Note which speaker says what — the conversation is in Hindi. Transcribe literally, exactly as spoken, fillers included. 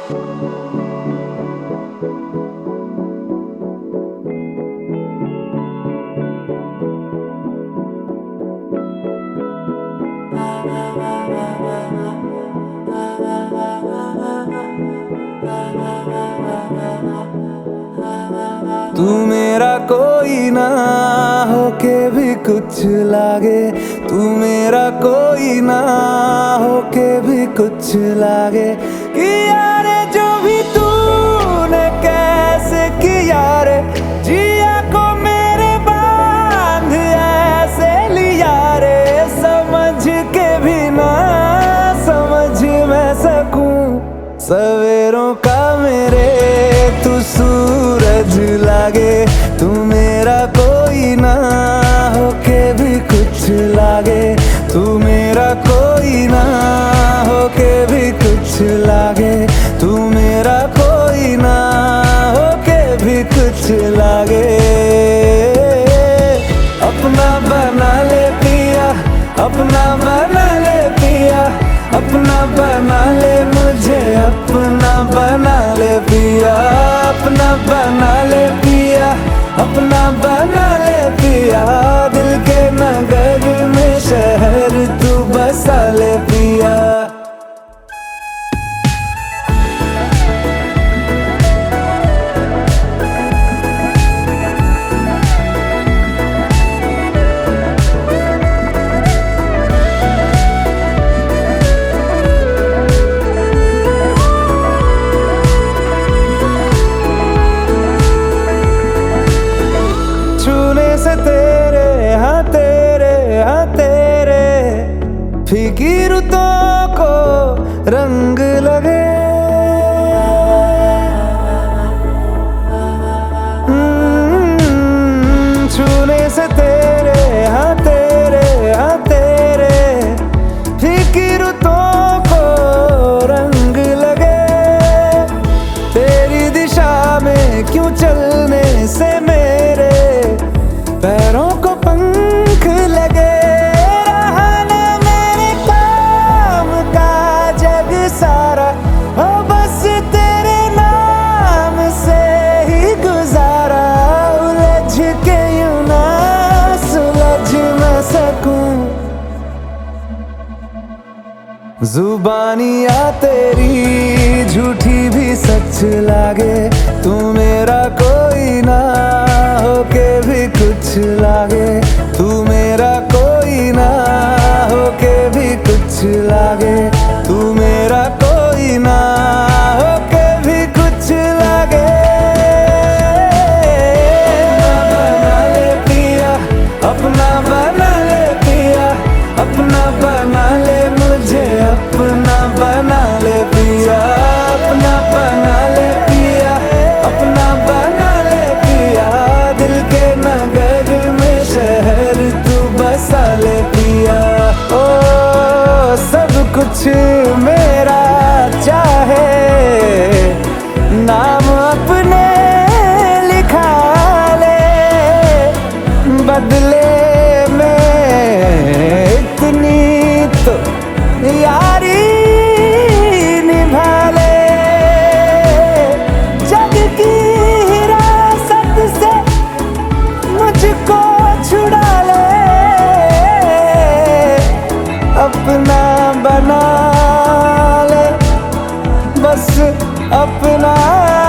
Speaker 1: तू मेरा कोई ना होके भी कुछ लागे, तू मेरा कोई ना होके भी कुछ लागे। कि यारे जो भी तूने कैसे किया रे, जिया को मेरे बांध ऐसे लिया रे। समझ के भी ना समझ मैं सकूं सवेरों का मेरे तू सूरज लागे। तू मेरा कोई ना होके भी कुछ लागे, तू मेरा कोई ना होके भी कुछ लागे, तू मेरा कोई ना होके भी कुछ लागे। अपना बना ले पिया, अपना बना ले पिया, अपना बना ले मुझे, अपना बना ले पिया, अपना बना ले पिया, अपना बना ले पिया। दिल के नगर में शहर तू बसा ले पिया। से तेरे हाँ तेरे हाँ तेरे फीकी रुतों को रंग लगे। छूने से तेरे हाँ तेरे हाँ तेरे फीकी रुतों को रंग लगे। तेरी दिशा में क्यों चलने से मेरे पैरों को पंख लगे। रहा ना मेरे काम का जग सारा, हो बस तेरे नाम से ही गुजारा। उलझ के यूं ना सुलझ मैं सकूं, जुबानियाँ तेरी झूठी भी सच लागे। तू मेरा कोई ना होके भी कुछ लागे, तू मेरा कोई ना होके भी कुछ लागे, तू मेरा कोई ना होके भी कुछ लागे। अपना बना ले पिया, अपना बना ले मुझे, अपना बना ले पिया, अपना बना ले पिया, अपना बना ले पिया। दिल के नगर में शहर तू बसा ले पिया। ओ सब कुछ मेरा चाहे, नाम अपने लिखा ले, बदले यारी निभा ले। जग की हिरासत से मुझको छुड़ा ले, अपना बना ले, बस अपना